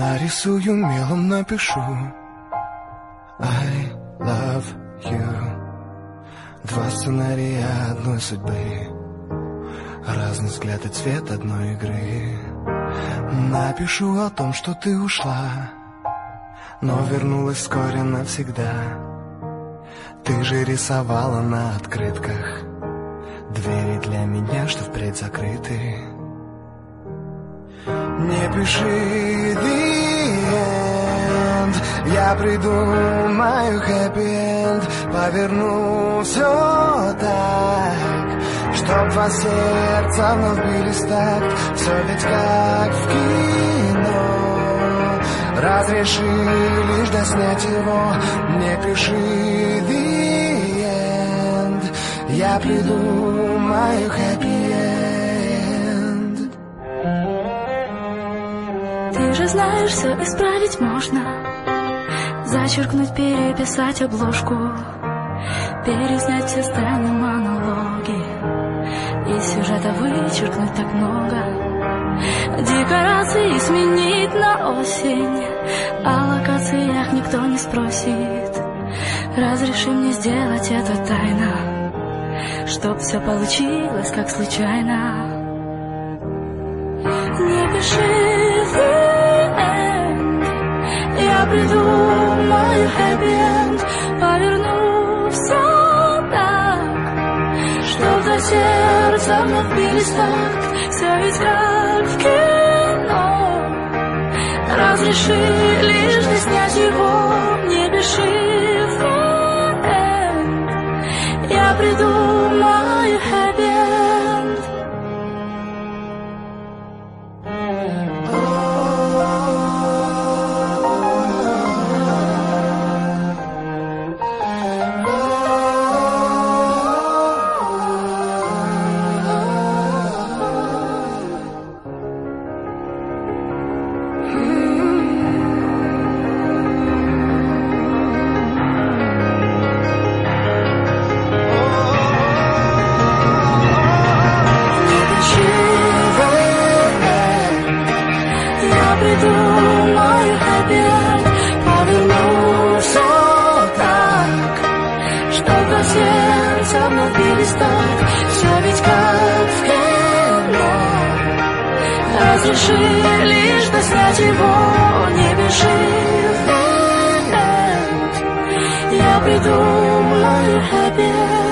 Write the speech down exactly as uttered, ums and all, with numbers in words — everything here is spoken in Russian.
Нарисую мелом, напишу I love you. Два сценария одной судьбы, разный взгляд и цвет одной игры. Напишу о том, что ты ушла, но вернулась вскоре навсегда. Ты же рисовала на открытках двери для меня, что впредь закрыты. Не пиши the end, я придумаю happy end, поверну все так, чтоб два сердца вновь бились так. Все ведь как в кино, разреши лишь доснять его. Не пиши the end, я придумаю happy end. Ты же знаешь, все исправить можно, зачеркнуть, переписать обложку, переснять все сцены, монологи, и сюжета вычеркнуть так много. Декорации сменить на осень, о локациях никто не спросит. Разреши мне сделать это тайно, чтоб все получилось как случайно. Не пиши the end, я придумаю happy end, поверну все так, чтоб до сердца вновь бились так. Все ведь как в кино, разреши лишь снять его. Не пиши the end, я придумаю happy end. Придумаю happy end, поверну все так, чтоб до сердца вновь бились так. Все ведь как в кино, разреши лишь доснять его. Не пиши the end, я придумаю happy end.